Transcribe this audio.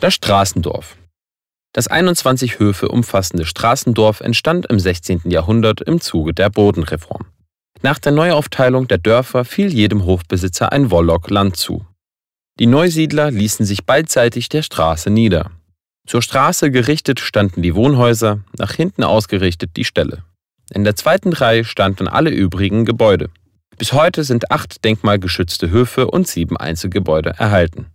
Das Straßendorf. Das 21 Höfe umfassende Straßendorf entstand im 16. Jahrhundert im Zuge der Bodenreform. Nach der Neuaufteilung der Dörfer fiel jedem Hofbesitzer ein Wollock Land zu. Die Neusiedler ließen sich beidseitig der Straße nieder. Zur Straße gerichtet standen die Wohnhäuser, nach hinten ausgerichtet die Ställe. In der zweiten Reihe standen alle übrigen Gebäude. Bis heute sind 8 denkmalgeschützte Höfe und 7 Einzelgebäude erhalten.